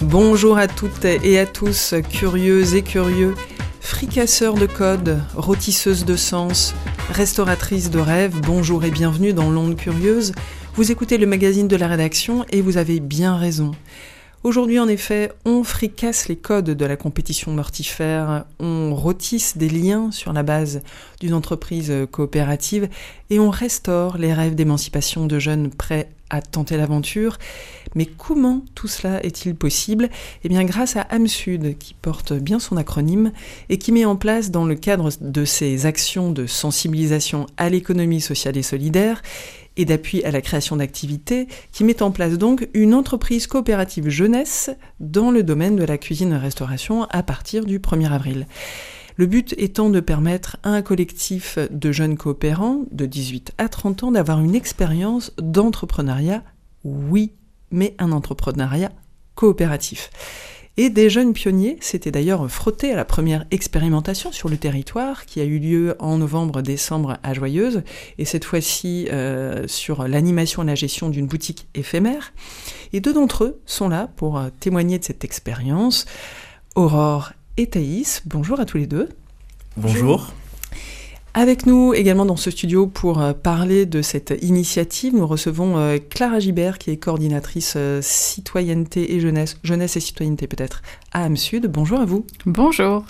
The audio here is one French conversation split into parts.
Bonjour à toutes et à tous, curieuses et curieux, fricasseurs de codes, rôtisseuses de sens, restauratrices de rêves, bonjour et bienvenue dans l'Onde Curieuse. Vous écoutez le magazine de la rédaction et vous avez bien raison. Aujourd'hui, en effet, on fricasse les codes de la compétition mortifère, on rôtisse des liens sur la base d'une entreprise coopérative et on restaure les rêves d'émancipation de jeunes prêts à tenter l'aventure. Mais comment tout cela est-il possible ? Eh bien, grâce à AMSUD, qui porte bien son acronyme et qui met en place, dans le cadre de ses actions de sensibilisation à l'économie sociale et solidaire, et d'appui à la création d'activités, qui met en place donc une entreprise coopérative jeunesse dans le domaine de la cuisine-restauration à partir du 1er avril. Le but étant de permettre à un collectif de jeunes coopérants de 18 à 30 ans d'avoir une expérience d'entrepreneuriat, oui, mais un entrepreneuriat coopératif. Et des jeunes pionniers s'étaient d'ailleurs frottés à la première expérimentation sur le territoire qui a eu lieu en novembre-décembre à Joyeuse, et cette fois-ci sur l'animation et la gestion d'une boutique éphémère. Et deux d'entre eux sont là pour témoigner de cette expérience. Aurore et Thaïs, bonjour à tous les deux. Bonjour. Avec nous également dans ce studio pour parler de cette initiative, nous recevons Clara Gibert qui est coordinatrice citoyenneté et jeunesse et citoyenneté peut-être à AMSUD. Bonjour à vous. Bonjour.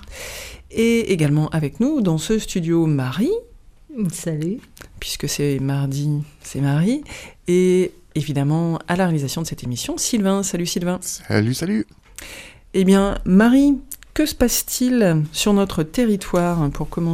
Et également avec nous dans ce studio Marie. Salut. Puisque c'est mardi, c'est Marie. Et évidemment à la réalisation de cette émission, Sylvain. Salut Sylvain. Salut. Eh bien Marie, que se passe-t-il sur notre territoire pour commencer ?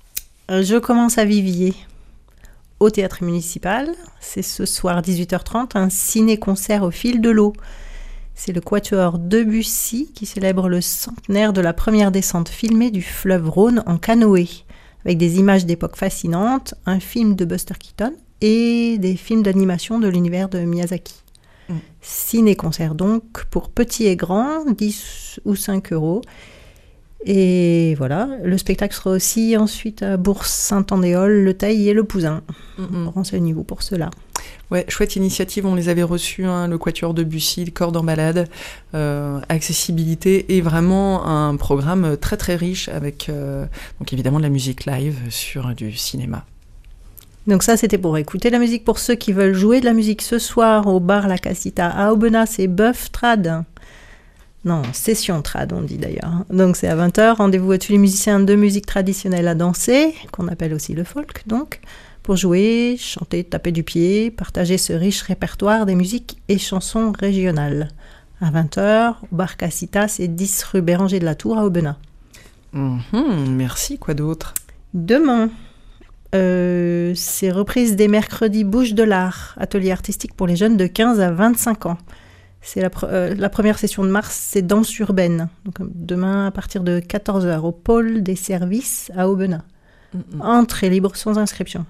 Je commence à Viviers, au théâtre municipal. C'est ce soir 18h30, un ciné-concert au fil de l'eau. C'est le quatuor Debussy qui célèbre le centenaire de la première descente filmée du fleuve Rhône en canoë, avec des images d'époque fascinantes, un film de Buster Keaton et des films d'animation de l'univers de Miyazaki. Ciné-concert donc, pour petits et grands, 10 ou 5 €. Et voilà, le spectacle sera aussi ensuite à Bourg-Saint-Andéol, Le Teil et Le Pouzin. Renseignez-vous pour cela. Ouais, chouette initiative, on les avait reçus, le quatuor Debussy, le corps en balade, accessibilité et vraiment un programme très très riche avec donc évidemment de la musique live sur du cinéma. Donc ça, c'était pour écouter la musique. Pour ceux qui veulent jouer de la musique ce soir au bar La Casita à Aubenas, c'est Bœuf Trad. Non, session trad, on dit d'ailleurs. Donc c'est à 20h, rendez-vous à tous les musiciens de musique traditionnelle à danser, qu'on appelle aussi le folk, donc, pour jouer, chanter, taper du pied, partager ce riche répertoire des musiques et chansons régionales. À 20h, au bar Casita, c'est 10 rue Béranger de la Tour à Aubenas. Merci, quoi d'autre ? Demain, c'est reprise des mercredis Bouche de l'Art, atelier artistique pour les jeunes de 15 à 25 ans. C'est la première session de mars, c'est danse urbaine. Donc, demain, à partir de 14h, au pôle des services à Aubenas. Entrée libre, sans inscription.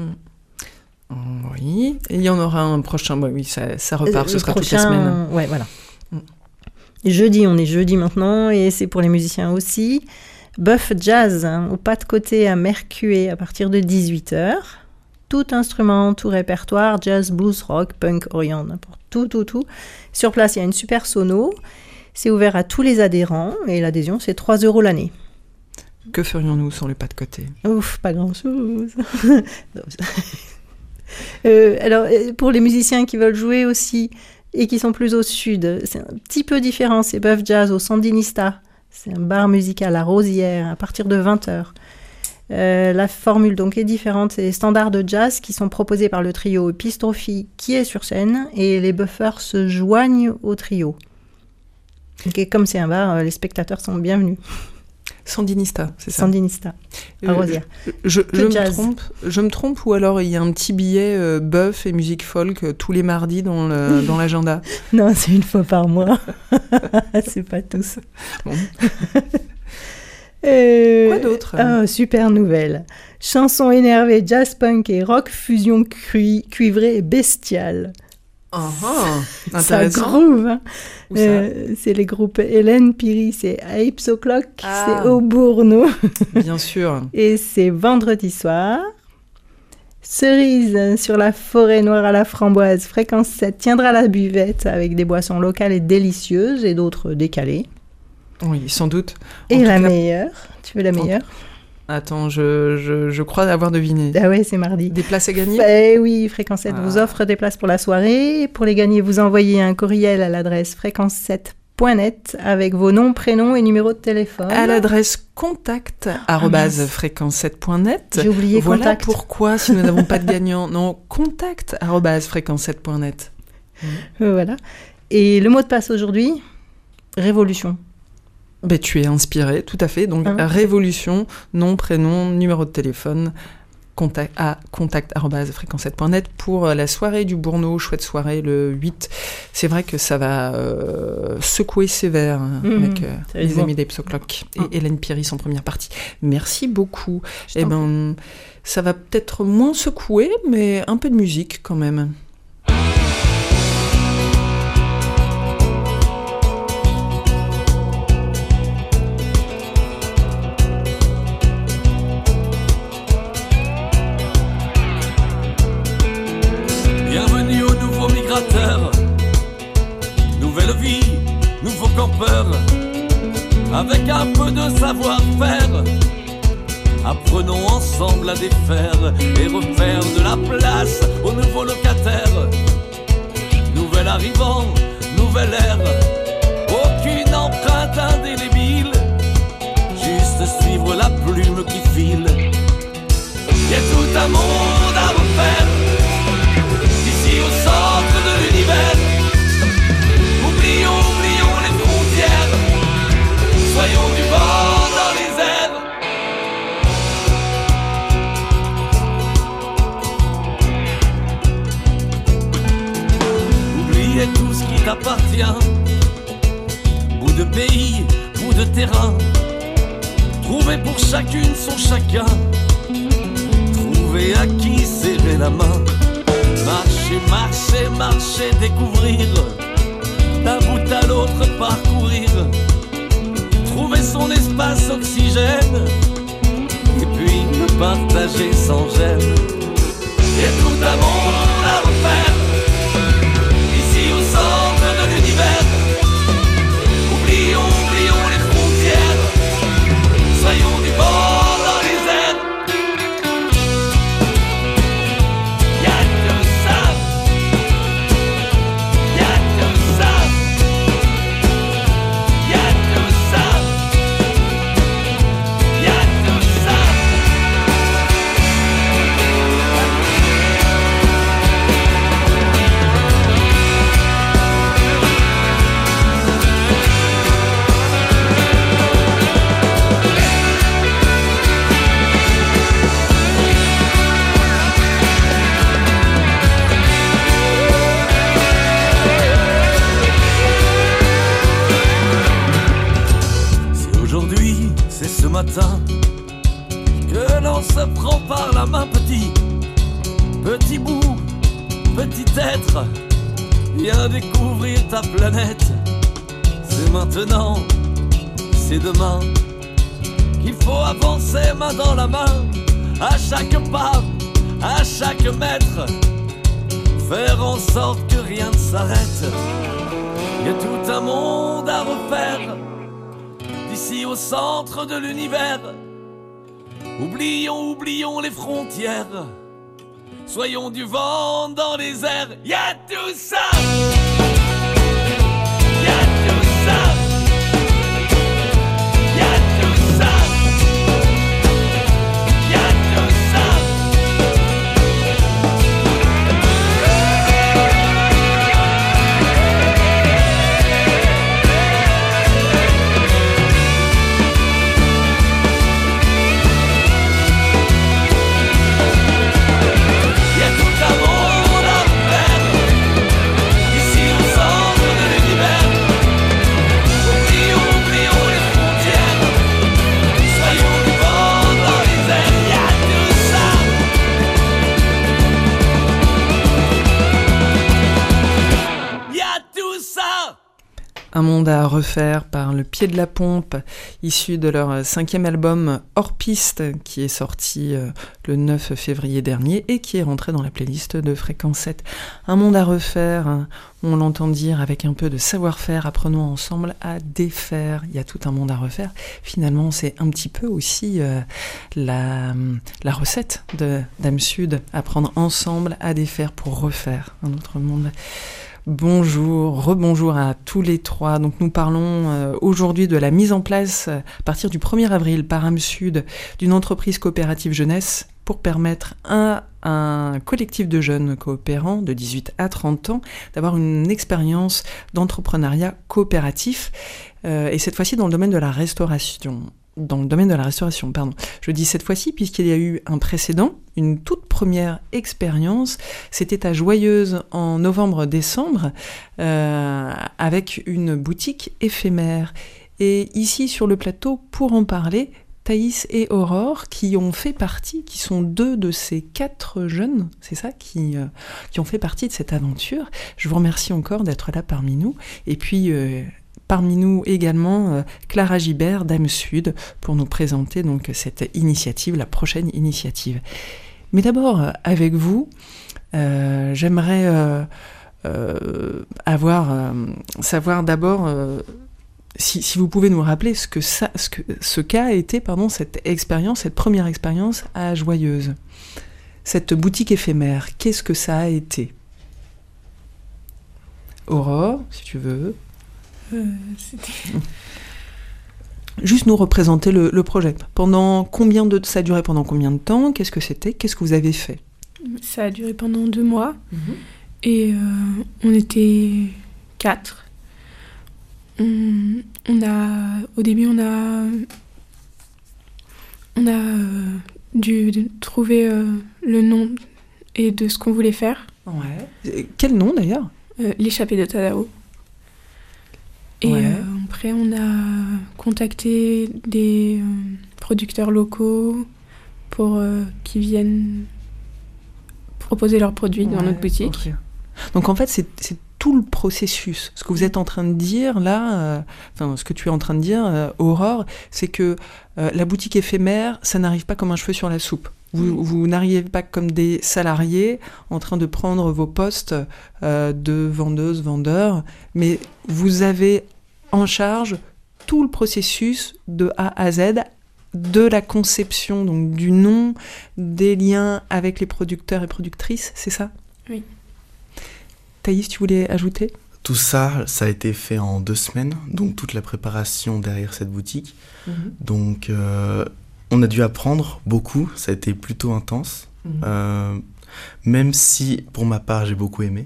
Oui, et il y en aura un prochain. Oui, ça repart, ce sera prochain, toute la semaine. Ouais, voilà. Jeudi, on est jeudi maintenant, et c'est pour les musiciens aussi. Bœuf Jazz, au pas de côté à Mercué, à partir de 18h. Tout instrument, tout répertoire, jazz, blues, rock, punk, orient, n'importe tout. Sur place, il y a une super sono. C'est ouvert à tous les adhérents et l'adhésion, c'est 3 € l'année. Que ferions-nous sans le pas de côté ? Ouf, pas grand-chose. Alors, pour les musiciens qui veulent jouer aussi et qui sont plus au sud, c'est un petit peu différent. C'est Bœuf Jazz au Sandinista. C'est un bar musical à Rosières à partir de 20h. La formule donc est différente, c'est les standards de jazz qui sont proposés par le trio Epistrophy qui est sur scène et les buffers se joignent au trio. Et comme c'est un bar, les spectateurs sont bienvenus. Sandinista, c'est ça ? Sandinista, à Rosières. Je me trompe ou alors il y a un petit billet bœuf et musique folk tous les mardis dans l'agenda ? Non, c'est une fois par mois. C'est pas tous. Bon. Quoi d'autre ? Super nouvelle. Chansons énervées, jazz punk et rock fusion cuivrée et bestiale. Intéressant. Ça groove. Hein. C'est les groupes Hélène Piri, c'est Apes O'Clock, c'est au Bourneau. Bien sûr. Et c'est vendredi soir. Cerise sur la forêt noire à la framboise, fréquence 7, tiendra la buvette avec des boissons locales et délicieuses et d'autres décalées. Oui, sans doute. Et la meilleure, tu veux la meilleure? Attends, je crois avoir deviné. Ah ouais, c'est mardi. Des places à gagner? Eh oui, Fréquence 7 vous offre des places pour la soirée. Pour les gagner, vous envoyez un courriel à l'adresse fréquence7.net avec vos noms, prénoms et numéros de téléphone. À l'adresse contact@fréquence7.net. J'ai oublié voilà contact. Voilà pourquoi, si nous n'avons pas de gagnant. Non, contact@fréquence7.net. Voilà. Et le mot de passe aujourd'hui, révolution. Ben, tu es inspiré, tout à fait. Donc, révolution, nom, prénom, numéro de téléphone, contact@fréquence7.net pour la soirée du Bourneau, chouette soirée le 8. C'est vrai que ça va secouer sévère avec les amis des Psoclocs et Hélène Piris en première partie. Merci beaucoup. Eh ben, ça va peut-être moins secouer, mais un peu de musique quand même. Nouvelle vie, nouveau campeur, avec un peu de savoir-faire. Apprenons ensemble à défaire et refaire de la place aux nouveaux locataires. Nouvel arrivant, nouvelle ère, aucune empreinte indélébile, juste suivre la plume qui file. Y a tout un monde à refaire, d'ici au centre de l'univers. Oublions les frontières, soyons du vent dans les airs. Oubliez tout ce qui t'appartient, bout de pays, bout de terrain. Trouvez pour chacune son chacun, trouvez à qui serrer la main. Marcher, découvrir, d'un bout à l'autre parcourir, trouver son espace oxygène, et puis le partager sans gêne. Et tout un monde à refaire, ici au centre de l'univers. Oublions les frontières, soyons du vent dans les airs. Que l'on se prend par la main, petit bout, petit être, viens découvrir ta planète. C'est maintenant, c'est demain, qu'il faut avancer main dans la main, à chaque pas, à chaque mètre, faire en sorte que rien ne s'arrête. Il y a tout un monde à refaire, d'ici au centre de l'univers. Oublions les frontières, soyons du vent dans les airs. Y a tout ça, y a tout ça, y a tout ça, y a tout ça. Ici Un monde à refaire par Le Pied de la Pompe, issu de leur 5e album Hors Piste, qui est sorti le 9 février dernier et qui est rentré dans la playlist de Fréquence 7. Un monde à refaire, on l'entend dire avec un peu de savoir-faire, apprenons ensemble à défaire. Il y a tout un monde à refaire. Finalement, c'est un petit peu aussi la recette de Dame Sud, apprendre ensemble à défaire pour refaire un autre monde. Bonjour, rebonjour à tous les trois. Donc nous parlons aujourd'hui de la mise en place à partir du 1er avril par Âme Sud d'une entreprise coopérative jeunesse pour permettre à un collectif de jeunes coopérants de 18 à 30 ans d'avoir une expérience d'entrepreneuriat coopératif et cette fois-ci dans le domaine de la restauration. Je dis cette fois-ci puisqu'il y a eu un précédent, une toute première expérience. C'était à Joyeuse en novembre-décembre avec une boutique éphémère. Et ici sur le plateau, pour en parler, Thaïs et Aurore qui sont 2 de ces 4 jeunes, c'est ça, qui ont fait partie de cette aventure. Je vous remercie encore d'être là parmi nous. Et puis... parmi nous également Clara Gibert d'Âme Sud pour nous présenter donc cette initiative, la prochaine initiative. Mais d'abord avec vous, j'aimerais savoir d'abord si vous pouvez nous rappeler ce qu'a été cette expérience, cette première expérience à Joyeuse, cette boutique éphémère. Qu'est-ce que ça a été? Aurore, si tu veux. Juste nous représenter le projet. Ça a duré pendant combien de temps? Qu'est-ce que c'était? Qu'est-ce que vous avez fait? Ça a duré pendant 2 mois. Et on était 4. Au début, on a dû trouver le nom et de ce qu'on voulait faire. Ouais. Quel nom d'ailleurs? L'échappée de Tadao. Et après, on a contacté des producteurs locaux pour qu'ils viennent proposer leurs produits dans notre boutique. Okay. Donc en fait, c'est tout le processus. Ce que vous êtes en train de dire là, ce que tu es en train de dire, Aurore, c'est que la boutique éphémère, ça n'arrive pas comme un cheveu sur la soupe. Vous n'arrivez pas comme des salariés en train de prendre vos postes de vendeuse, vendeur, mais vous avez en charge tout le processus de A à Z, de la conception, donc du nom, des liens avec les producteurs et productrices, c'est ça? Oui. Thaïs, tu voulais ajouter? Tout ça a été fait en 2 semaines, donc toute la préparation derrière cette boutique. Donc on a dû apprendre beaucoup, ça a été plutôt intense, même si pour ma part j'ai beaucoup aimé.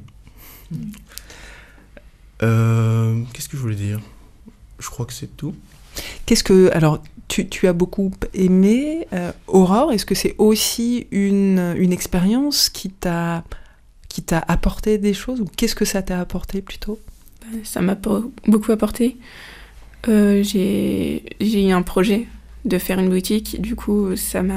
Qu'est-ce que je voulais dire? Je crois que c'est tout. Alors, tu as beaucoup aimé, Aurore, est-ce que c'est aussi une expérience qui t'a apporté des choses, ou qu'est-ce que ça t'a apporté plutôt? Ça m'a beaucoup apporté. J'ai eu un projet de faire une boutique, du coup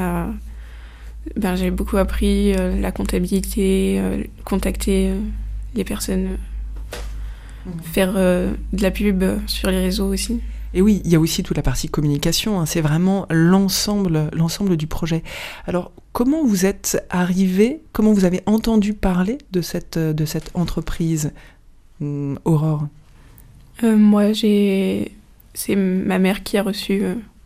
j'ai beaucoup appris la comptabilité, contacter les personnes, faire de la pub sur les réseaux aussi. Et oui, il y a aussi toute la partie communication, c'est vraiment l'ensemble du projet. Alors, comment vous êtes arrivé, comment vous avez entendu parler de cette entreprise, Aurore? Moi, c'est ma mère qui a reçu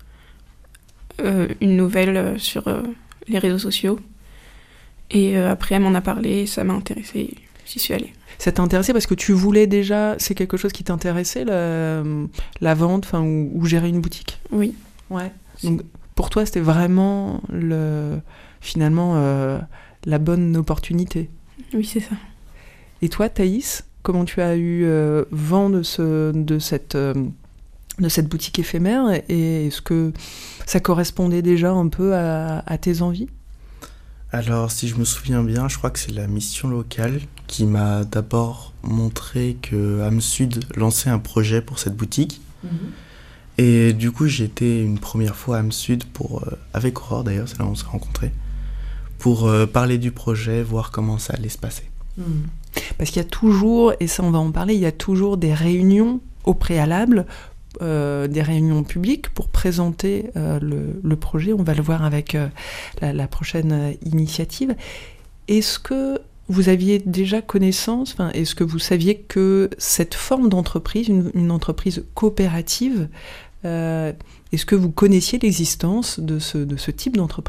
une nouvelle sur les réseaux sociaux. Et après, elle m'en a parlé, ça m'a intéressée, j'y suis allée. Ça t'a intéressé parce que tu voulais déjà, c'est quelque chose qui t'intéressait, la vente, ou gérer une boutique? Oui. Ouais. Donc pour toi, c'était vraiment finalement la bonne opportunité. Oui, c'est ça. Et toi, Thaïs, comment tu as eu vent de cette boutique éphémère, et est-ce que ça correspondait déjà un peu à tes envies? Alors, si je me souviens bien, je crois que c'est la mission locale qui m'a d'abord montré que Âme Sud lançait un projet pour cette boutique. Et du coup, j'ai été une première fois à Âme Sud avec Aurore d'ailleurs, c'est là où on s'est rencontrés, pour parler du projet, voir comment ça allait se passer. Parce qu'il y a toujours, et ça on va en parler, il y a toujours des réunions au préalable des réunions publiques pour présenter le projet. On va le voir avec la prochaine initiative. Est-ce que vous aviez déjà connaissance, est-ce que vous saviez que cette forme d'entreprise, une entreprise coopérative, est-ce que vous connaissiez l'existence de ce type d'entreprise ?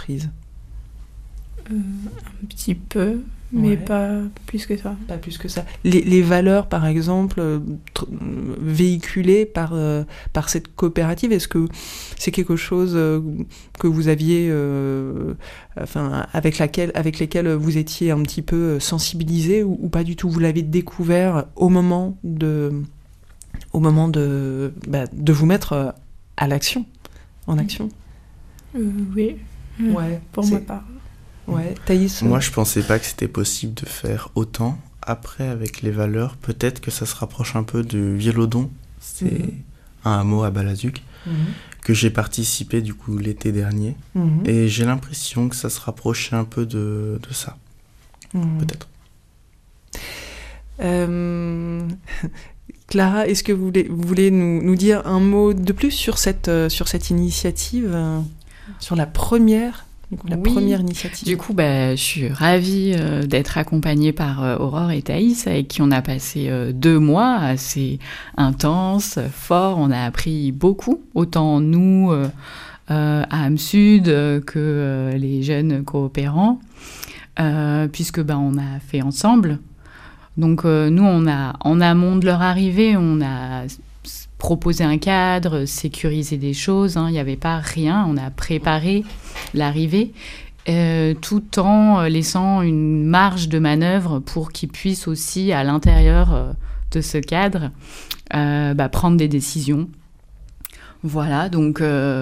Un petit peu, mais pas plus que ça. Pas plus que ça. Les valeurs, par exemple, véhiculées par cette coopérative, est-ce que c'est quelque chose que vous aviez, avec lesquelles vous étiez un petit peu sensibilisé ou pas du tout ? Vous l'avez découvert au moment de vous mettre en action. Oui, pour ma part. Ouais, Thaïs. Moi, je pensais pas que c'était possible de faire autant. Après, avec les valeurs, peut-être que ça se rapproche un peu du Viellodon. C'est un hameau à Balazuc que j'ai participé du coup l'été dernier. Et j'ai l'impression que ça se rapprochait un peu de ça. Peut-être. Clara, est-ce que vous voulez nous dire un mot de plus sur cette initiative, sur la première initiative? Du coup, je suis ravie d'être accompagnée par Aurore et Thaïs, avec qui on a passé 2 mois assez intenses, forts. On a appris beaucoup, autant nous à Am-Sud que les jeunes coopérants, puisque on a fait ensemble. Donc nous, en amont de leur arrivée, on a proposer un cadre, sécuriser des choses. Il n'y avait pas rien. On a préparé l'arrivée tout en laissant une marge de manœuvre pour qu'ils puissent aussi, à l'intérieur de ce cadre, prendre des décisions. Voilà, donc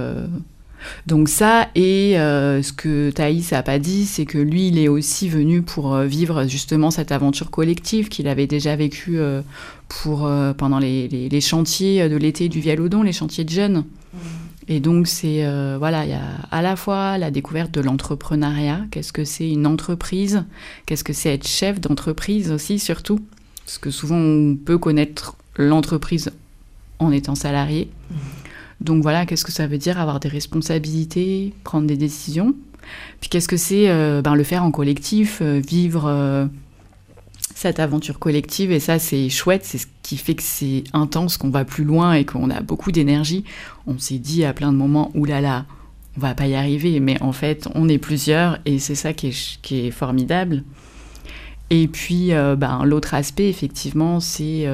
ça, et ce que Thaïs n'a pas dit, c'est que lui, il est aussi venu pour vivre justement cette aventure collective qu'il avait déjà vécue pendant les chantiers de l'été du Viellodon, les chantiers de jeunes. Et donc, il y a à la fois la découverte de l'entrepreneuriat, qu'est-ce que c'est une entreprise, qu'est-ce que c'est être chef d'entreprise aussi, surtout, parce que souvent, on peut connaître l'entreprise en étant salarié. Donc voilà, qu'est-ce que ça veut dire avoir des responsabilités, prendre des décisions. Puis qu'est-ce que c'est le faire en collectif, vivre cette aventure collective. Et ça, c'est chouette, c'est ce qui fait que c'est intense, qu'on va plus loin et qu'on a beaucoup d'énergie. On s'est dit à plein de moments, oulala, on va pas y arriver. Mais en fait, on est plusieurs et c'est ça qui est formidable. Et puis, l'autre aspect, effectivement, c'est...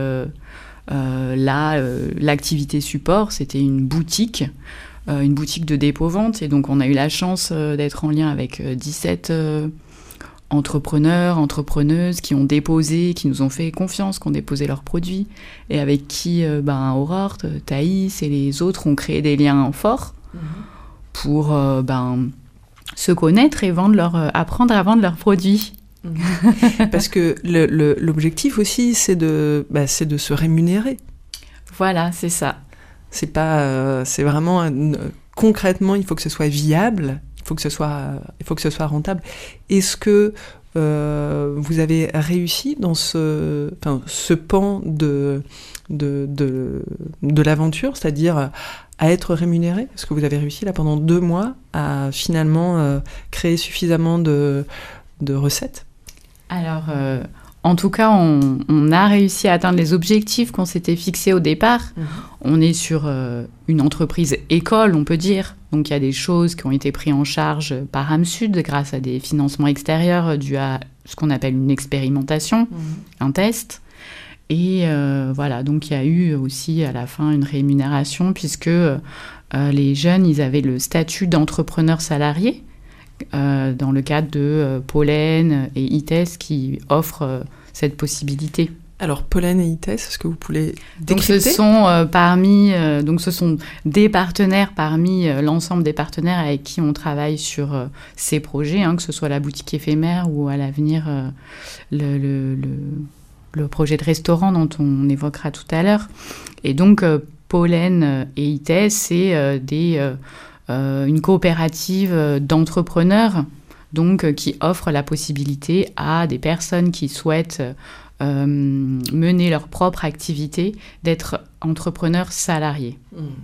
l'activité support, c'était une boutique de dépôt-vente, et donc on a eu la chance d'être en lien avec 17 entrepreneurs, entrepreneuses qui ont déposé, qui nous ont fait confiance, qui ont déposé leurs produits, et avec qui Aurore, Thaïs et les autres ont créé des liens forts pour se connaître et apprendre à vendre leurs produits. Parce que l'objectif aussi, c'est de se rémunérer. Voilà, c'est ça. C'est vraiment concrètement, il faut que ce soit viable, il faut que ce soit rentable. Est-ce que vous avez réussi dans ce pan de l'aventure, c'est-à-dire à être rémunéré? Est-ce que vous avez réussi là pendant 2 mois à finalement créer suffisamment de recettes? Alors, en tout cas, on a réussi à atteindre les objectifs qu'on s'était fixés au départ. On est sur une entreprise école, on peut dire. Donc, il y a des choses qui ont été prises en charge par Am-Sud grâce à des financements extérieurs dus à ce qu'on appelle une expérimentation, un test. Et voilà, donc il y a eu aussi à la fin une rémunération puisque les jeunes, ils avaient le statut d'entrepreneur salarié. Dans le cadre de Pollen et ITES qui offrent cette possibilité. Alors Pollen et ITES, est-ce que vous pouvez décrypter? Donc ce sont des partenaires parmi l'ensemble des partenaires avec qui on travaille sur ces projets, que ce soit la boutique éphémère ou à l'avenir le projet de restaurant dont on évoquera tout à l'heure. Et donc Pollen et ITES, c'est une coopérative d'entrepreneurs donc, qui offre la possibilité à des personnes qui souhaitent mener leur propre activité, d'être entrepreneurs salariés.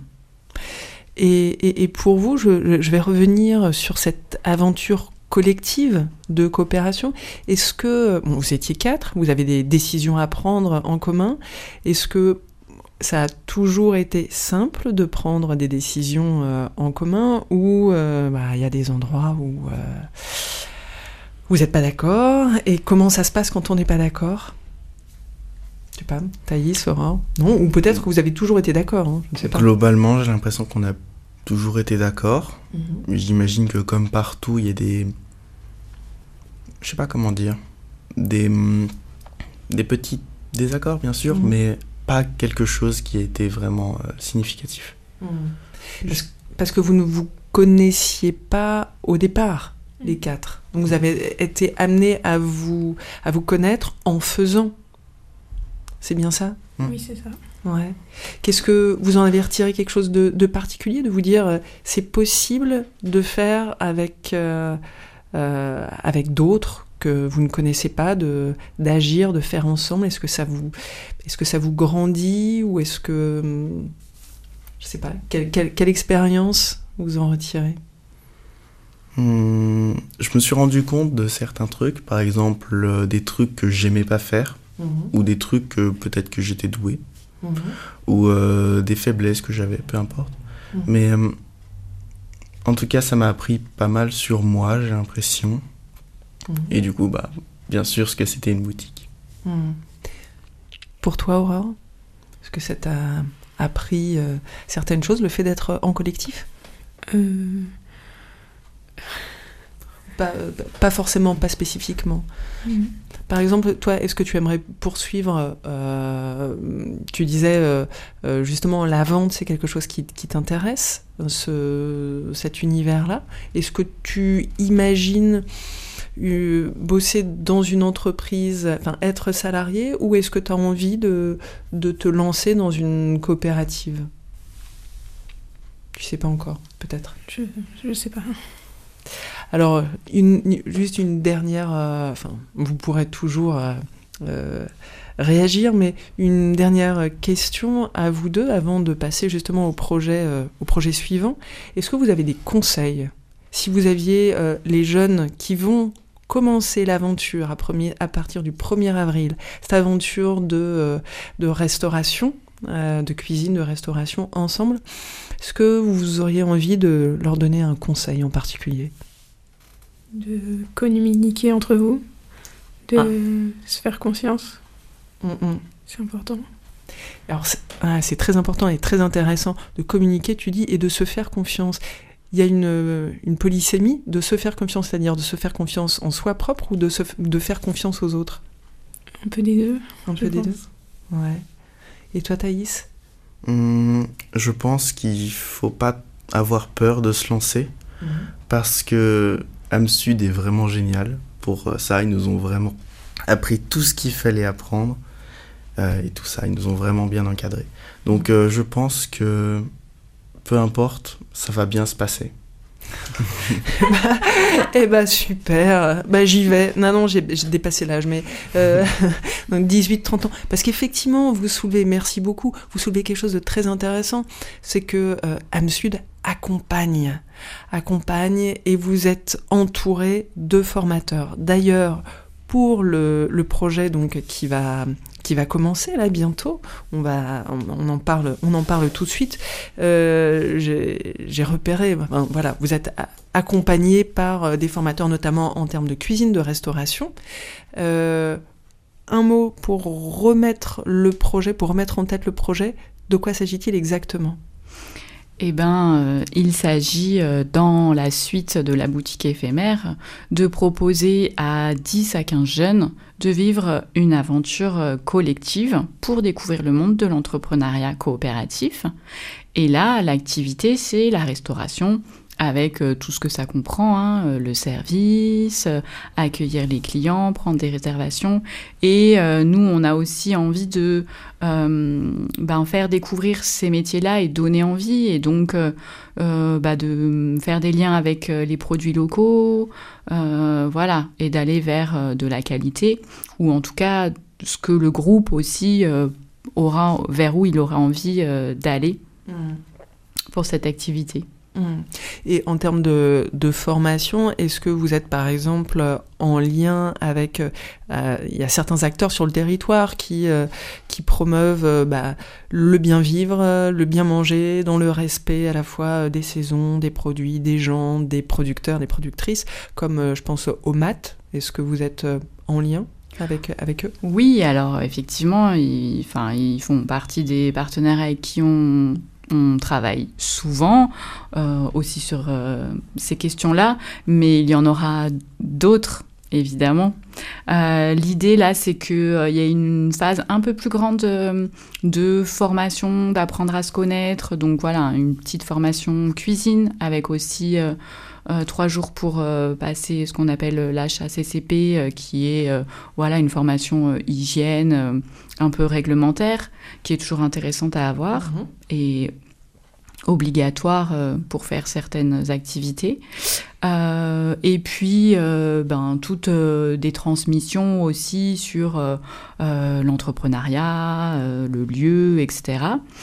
Et pour vous, je vais revenir sur cette aventure collective de coopération. Est-ce que, vous étiez 4, vous avez des décisions à prendre en commun, est-ce que ça a toujours été simple de prendre des décisions en commun, ou y a des endroits où vous n'êtes pas d'accord, et comment ça se passe quand on n'est pas d'accord ? Je sais pas, Thaïs, Aurore ? Non, ou peut-être que vous avez toujours été d'accord, hein, je ne sais pas. Globalement, j'ai l'impression qu'on a toujours été d'accord. J'imagine que comme partout, il y a des... Je sais pas comment dire. Des petits désaccords, bien sûr, mais pas quelque chose qui a été vraiment significatif. Parce que vous ne vous connaissiez pas au départ, les 4. Donc vous avez été amenés à vous connaître en faisant. C'est bien ça ? Oui, c'est ça. Ouais. Qu'est-ce que vous en avez retiré quelque chose de particulier, de vous dire c'est possible de faire avec d'autres que vous ne connaissez pas, d'agir, de faire ensemble. Est-ce que ça vous grandit, ou est-ce que je sais pas, quelle expérience vous en retirez ? Je me suis rendu compte de certains trucs, par exemple des trucs que j'aimais pas faire, ou des trucs que peut-être que j'étais doué, ou des faiblesses que j'avais, peu importe. Mais en tout cas, ça m'a appris pas mal sur moi, j'ai l'impression. Et du coup, bien sûr, ce que c'était une boutique. Pour toi, Aurore, est-ce que ça t'a appris certaines choses, le fait d'être en collectif ? Pas forcément, pas spécifiquement. Par exemple, toi, est-ce que tu aimerais poursuivre tu disais justement la vente, c'est quelque chose qui t'intéresse, cet univers-là. Est-ce que tu imagines bosser dans une entreprise, enfin être salarié, ou est-ce que tu as envie de te lancer dans une coopérative ? Tu sais pas encore, peut-être. Je sais pas. Alors, juste une dernière... vous pourrez toujours réagir, mais une dernière question à vous deux, avant de passer justement au projet suivant. Est-ce que vous avez des conseils ? Si vous aviez les jeunes qui vont commencer l'aventure à partir du 1er avril, cette aventure de restauration, de cuisine, de restauration ensemble, est-ce que vous auriez envie de leur donner un conseil en particulier ? De communiquer entre vous, de se faire confiance. C'est important. Alors, c'est très important et très intéressant de communiquer, tu dis, et de se faire confiance. Il y a une polysémie de se faire confiance, c'est-à-dire de se faire confiance en soi propre, ou de faire confiance aux autres ? Un peu des deux. Un peu des deux. Ouais. Et toi, Thaïs ? Je pense qu'il faut pas avoir peur de se lancer, parce que Amsud est vraiment génial pour ça. Ils nous ont vraiment appris tout ce qu'il fallait apprendre, et tout ça, ils nous ont vraiment bien encadrés. Donc je pense que peu importe, ça va bien se passer. Super, j'y vais. Non, j'ai dépassé l'âge, mais donc 18-30 ans. Parce qu'effectivement, merci beaucoup, vous soulevez quelque chose de très intéressant, c'est que Amsud accompagne, et vous êtes entouré de formateurs. D'ailleurs, pour le projet donc qui va commencer là bientôt, on en parle tout de suite. J'ai repéré, vous êtes accompagné par des formateurs, notamment en termes de cuisine, de restauration. Un mot pour remettre en tête le projet. De quoi s'agit-il exactement ? Il s'agit, dans la suite de la boutique éphémère, de proposer à 10 à 15 jeunes de vivre une aventure collective pour découvrir le monde de l'entrepreneuriat coopératif. Et là, l'activité, c'est la restauration, avec tout ce que ça comprend, le service, accueillir les clients, prendre des réservations. Et nous, on a aussi envie de faire découvrir ces métiers-là et donner envie, et donc de faire des liens avec les produits locaux, et d'aller vers de la qualité, ou en tout cas ce que le groupe aussi vers où il aura envie d'aller pour cette activité. Et en termes de formation, est-ce que vous êtes par exemple en lien avec... il y a certains acteurs sur le territoire qui promeuvent le bien vivre, le bien manger, dans le respect à la fois des saisons, des produits, des gens, des producteurs, des productrices, comme je pense au MAT. Est-ce que vous êtes en lien avec eux ? Oui, alors effectivement, ils font partie des partenaires avec qui on travaille souvent aussi sur ces questions-là, mais il y en aura d'autres, évidemment. L'idée, là, c'est qu'il y a une phase un peu plus grande de formation, d'apprendre à se connaître. Donc voilà, une petite formation cuisine avec aussi 3 jours pour passer ce qu'on appelle l'HACCP, qui est une formation hygiène un peu réglementaire, qui est toujours intéressante à avoir et obligatoire pour faire certaines activités. Et puis, toutes des transmissions aussi sur l'entrepreneuriat, le lieu, etc.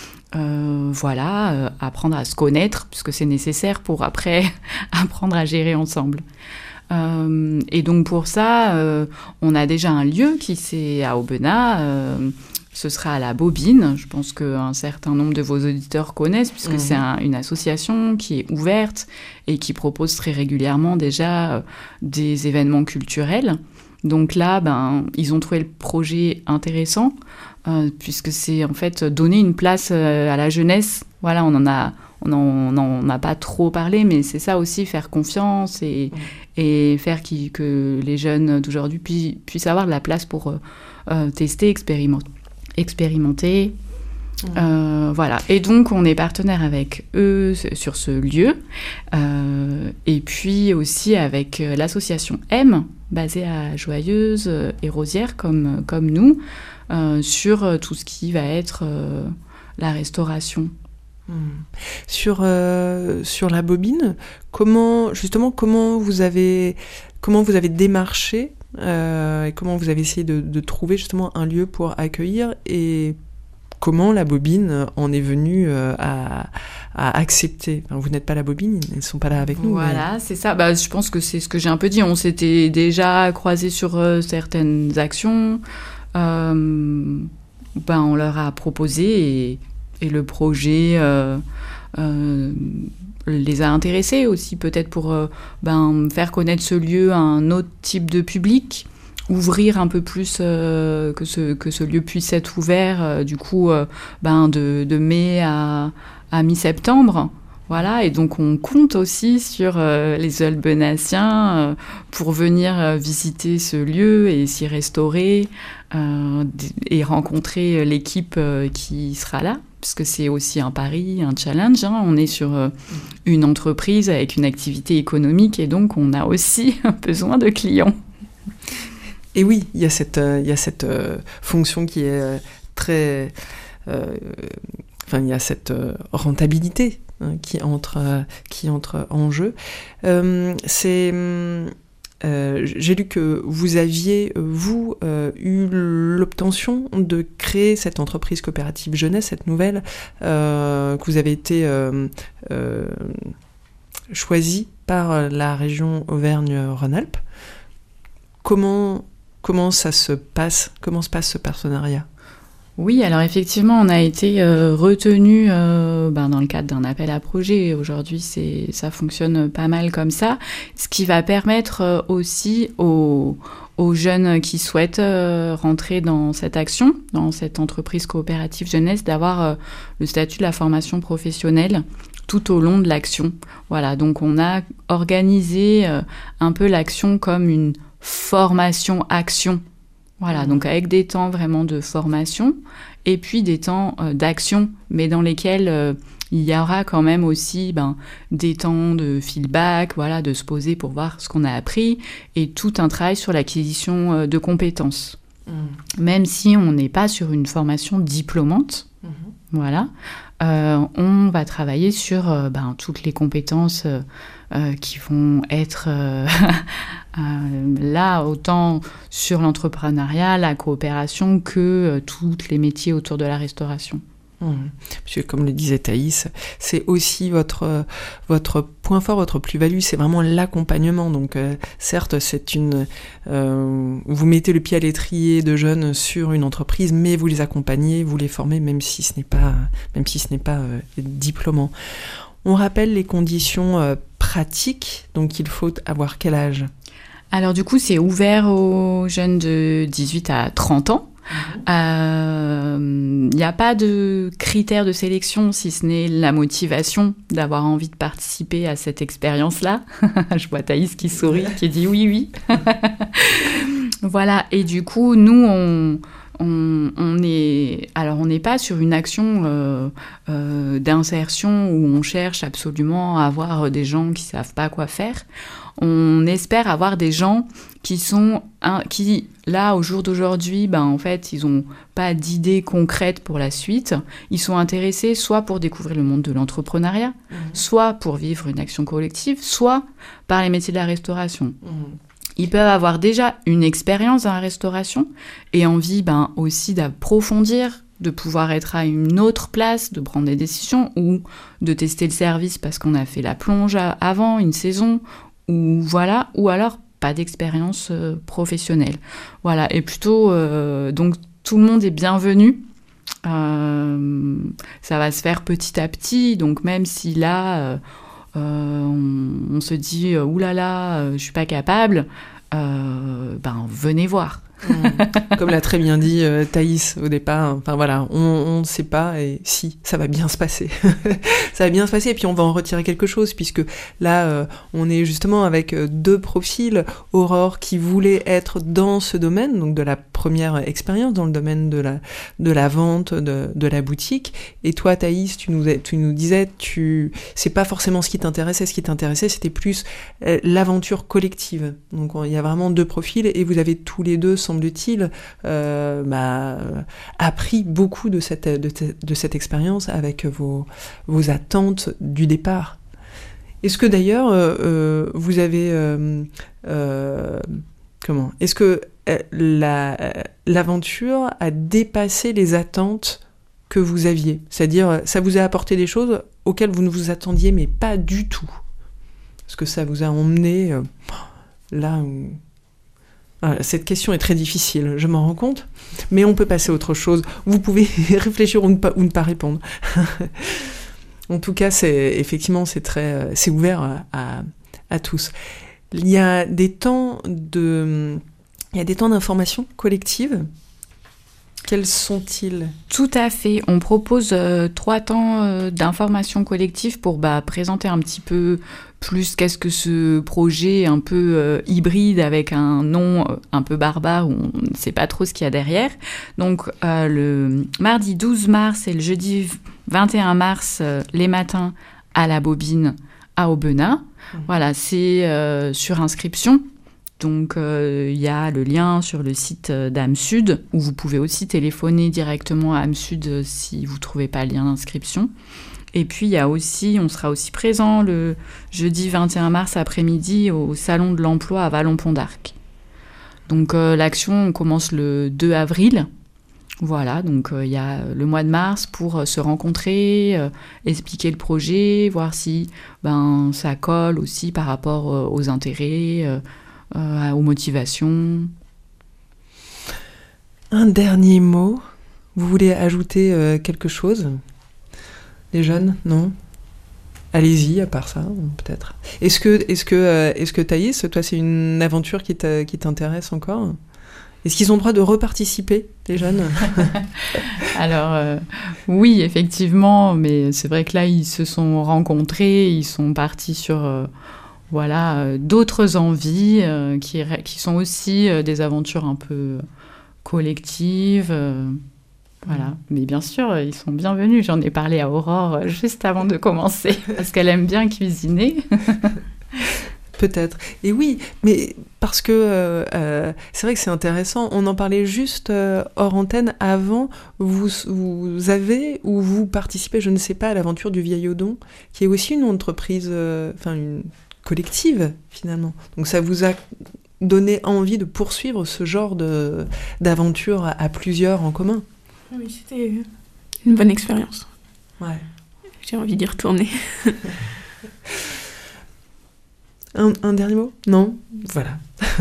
Apprendre à se connaître, puisque c'est nécessaire pour après apprendre à gérer ensemble. Et donc pour ça, on a déjà un lieu qui c'est à Aubenas. Ce sera à la Bobine. Je pense qu'un certain nombre de vos auditeurs connaissent, puisque c'est une association qui est ouverte et qui propose très régulièrement déjà des événements culturels. Donc là, ils ont trouvé le projet intéressant, puisque c'est en fait donner une place à la jeunesse. Voilà, on n'en a pas trop parlé, mais c'est ça aussi, faire confiance et faire que les jeunes d'aujourd'hui puissent avoir de la place pour tester, expérimenter. Et donc on est partenaire avec eux sur ce lieu, et puis aussi avec l'association M, basée à Joyeuse et Rosières comme nous, sur tout ce qui va être la restauration. Sur la Bobine, comment vous avez démarché et comment vous avez essayé de trouver justement un lieu pour accueillir, et comment la Bobine en est venue à accepter. Enfin, vous n'êtes pas la Bobine, ils ne sont pas là avec nous. Voilà, c'est ça. Je pense que c'est ce que j'ai un peu dit. On s'était déjà croisés sur certaines actions. On leur a proposé et le projet les a intéressés aussi, peut-être pour faire connaître ce lieu à un autre type de public, ouvrir un peu plus, que ce lieu puisse être ouvert de mai à mi-septembre. Voilà, et donc on compte aussi sur les Aubenassiens pour venir visiter ce lieu et s'y restaurer et rencontrer l'équipe qui sera là, parce que c'est aussi un pari, un challenge. On est sur une entreprise avec une activité économique, et donc on a aussi besoin de clients. Et oui, il y a cette fonction qui est très... il y a cette rentabilité qui entre en jeu. J'ai lu que vous aviez, eu l'obtention de créer cette entreprise coopérative jeunesse, cette nouvelle, que vous avez été choisie par la région Auvergne-Rhône-Alpes. Comment ça se passe ? Comment se passe ce partenariat ? Oui, alors effectivement, on a été retenu dans le cadre d'un appel à projet. Aujourd'hui, ça fonctionne pas mal comme ça, ce qui va permettre aussi aux jeunes qui souhaitent rentrer dans cette action, dans cette entreprise coopérative jeunesse, d'avoir le statut de la formation professionnelle tout au long de l'action. Voilà, donc on a organisé un peu l'action comme une formation-action. Voilà, donc avec des temps vraiment de formation et puis des temps d'action, mais dans lesquels il y aura quand même aussi des temps de feedback, voilà, de se poser pour voir ce qu'on a appris, et tout un travail sur l'acquisition de compétences. Même si on n'est pas sur une formation diplômante, voilà, on va travailler sur toutes les compétences qui vont être là autant sur l'entrepreneuriat, la coopération que tous les métiers autour de la restauration. Parce que comme le disait Thaïs, c'est aussi votre point fort, votre plus-value, c'est vraiment l'accompagnement. Donc certes, vous mettez le pied à l'étrier de jeunes sur une entreprise, mais vous les accompagnez, vous les formez, même si ce n'est pas diplômant. On rappelle les conditions pratiques, donc il faut avoir quel âge ? Alors du coup, c'est ouvert aux jeunes de 18 à 30 ans. Il n'y a pas de critères de sélection si ce n'est la motivation d'avoir envie de participer à cette expérience-là. Je vois Thaïs qui sourit, qui dit oui. Voilà, et du coup, nous, on n'est pas sur une action d'insertion où on cherche absolument à avoir des gens qui savent pas quoi faire. On espère avoir des gens qui là, au jour d'aujourd'hui, en fait, ils n'ont pas d'idées concrètes pour la suite. Ils sont intéressés soit pour découvrir le monde de l'entrepreneuriat, soit pour vivre une action collective, soit par les métiers de la restauration. Ils peuvent avoir déjà une expérience dans la restauration et envie aussi d'approfondir, de pouvoir être à une autre place, de prendre des décisions ou de tester le service parce qu'on a fait la plonge avant, une saison, ou alors pas d'expérience professionnelle. Voilà, et plutôt, donc tout le monde est bienvenu. Ça va se faire petit à petit, donc même si là, on se dit « oulala, je suis pas capable », venez voir. Comme l'a très bien dit Thaïs au départ, on ne sait pas et si, ça va bien se passer. Ça va bien se passer et puis on va en retirer quelque chose puisque là, on est justement avec deux profils. Aurore qui voulait être dans ce domaine, donc de la première expérience dans le domaine de la vente, de la boutique. Et toi, Thaïs, tu nous disais, c'est pas forcément ce qui t'intéressait. Ce qui t'intéressait, c'était plus l'aventure collective. Donc il y a vraiment deux profils et vous avez tous les deux, semble-t-il, appris beaucoup de cette expérience avec vos attentes du départ. Est-ce que d'ailleurs vous avez est-ce que l'aventure a dépassé les attentes que vous aviez ? C'est-à-dire, ça vous a apporté des choses auxquelles vous ne vous attendiez, mais pas du tout. Est-ce que ça vous a emmené là où... Cette question est très difficile, je m'en rends compte, mais on peut passer à autre chose. Vous pouvez réfléchir ou ne pas répondre. En tout cas, c'est ouvert à tous. Il y a des temps d'information collective. Quels sont-ils ? Tout à fait. On propose 3 temps d'information collective pour présenter un petit peu plus qu'est-ce que ce projet un peu hybride avec un nom un peu barbare où on ne sait pas trop ce qu'il y a derrière. Donc le mardi 12 mars et le jeudi 21 mars, les matins à la Bobine à Aubenas. Voilà, c'est sur inscription. Donc, il y a le lien sur le site d'âme Sud, où vous pouvez aussi téléphoner directement à âme Sud si vous ne trouvez pas le lien d'inscription. Et puis, on sera aussi présent le jeudi 21 mars après-midi au Salon de l'Emploi à Vallon-Pont d'Arc. Donc, l'action commence le 2 avril. Voilà, donc il y a le mois de mars pour se rencontrer, expliquer le projet, voir si ça colle aussi par rapport aux intérêts, aux motivations. Un dernier mot. Vous voulez ajouter quelque chose ? Les jeunes, non ? Allez-y, à part ça, peut-être. Est-ce que Thaïs, toi, c'est une aventure qui t'intéresse encore ? Est-ce qu'ils ont le droit de reparticiper, les jeunes ? Alors, oui, effectivement, mais c'est vrai que là, ils se sont rencontrés, ils sont partis sur... d'autres envies qui sont aussi des aventures un peu collectives. Voilà. Mais bien sûr, ils sont bienvenus. J'en ai parlé à Aurore juste avant de commencer, parce qu'elle aime bien cuisiner. Peut-être. Et oui, mais parce que c'est vrai que c'est intéressant. On en parlait juste hors antenne avant. Vous avez ou vous participez, je ne sais pas, à l'aventure du Vieil Odon, qui est aussi une entreprise, collective, finalement. Donc ça vous a donné envie de poursuivre ce genre d'aventure à plusieurs en commun. Oui, c'était une bonne expérience. Ouais. J'ai envie d'y retourner. Un dernier mot ? Non ? Voilà.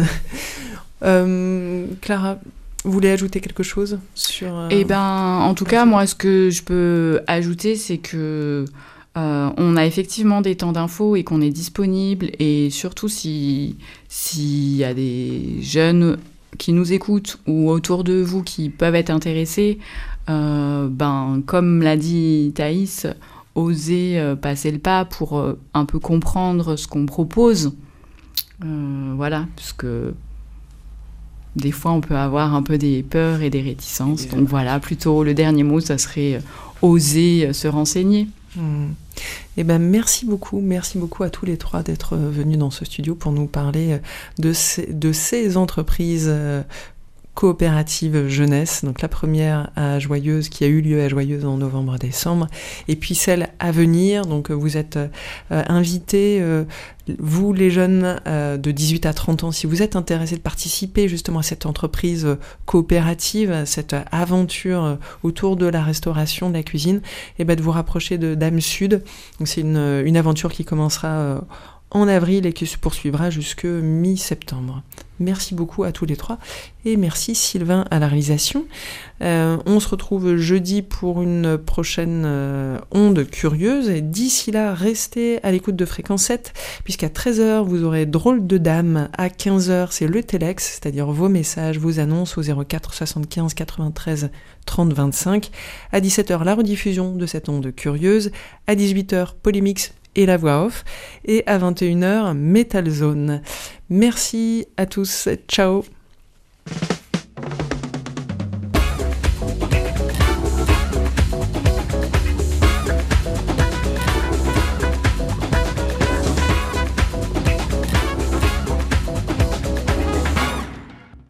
Clara, vous voulez ajouter quelque chose sur... En tout cas, moi, ce que je peux ajouter, c'est que on a effectivement des temps d'infos et qu'on est disponible. Et surtout, s'il y a des jeunes qui nous écoutent ou autour de vous qui peuvent être intéressés, comme l'a dit Thaïs, oser passer le pas pour un peu comprendre ce qu'on propose. Voilà, parce que des fois, on peut avoir un peu des peurs et des réticences. Donc voilà, plutôt le dernier mot, ça serait oser se renseigner. Eh ben, merci beaucoup à tous les trois d'être venus dans ce studio pour nous parler de ces entreprises coopérative jeunesse, donc la première à Joyeuse, qui a eu lieu à Joyeuse en novembre-décembre, et puis celle à venir. Donc vous êtes invités, vous les jeunes de 18 à 30 ans, si vous êtes intéressés de participer justement à cette entreprise coopérative, à cette aventure autour de la restauration, de la cuisine, et de vous rapprocher d'Âme Sud. Donc c'est une aventure qui commencera en avril et qui se poursuivra jusque mi-septembre. Merci beaucoup à tous les trois et merci Sylvain à la réalisation. On se retrouve jeudi pour une prochaine onde curieuse et d'ici là, restez à l'écoute de Fréquence 7 puisqu'à 13h, vous aurez Drôle de Dame, à 15h, c'est le Télex, c'est-à-dire vos messages, vos annonces au 04 75 93 30 25. À 17h, la rediffusion de cette onde curieuse. À 18h, Polymix et la voix off, et à 21h, Metal Zone. Merci à tous, ciao.